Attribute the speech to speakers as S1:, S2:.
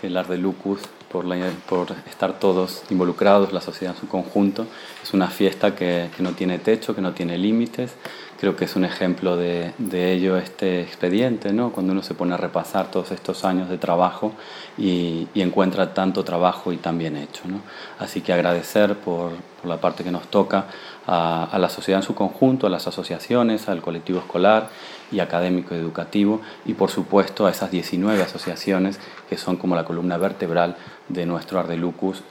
S1: que el Arte Lucus, por estar todos involucrados, la sociedad en su conjunto, es una fiesta que no tiene techo, que no tiene límites. Creo que es un ejemplo de ello este expediente, ¿no? Cuando uno se pone a repasar todos estos años de trabajo y encuentra tanto trabajo y tan bien hecho, ¿no? Así que agradecer por la parte que nos toca a la sociedad en su conjunto, a las asociaciones, al colectivo escolar y académico y educativo, y por supuesto a esas 19 asociaciones que son como la columna vertebral de nuestro Arte Lucus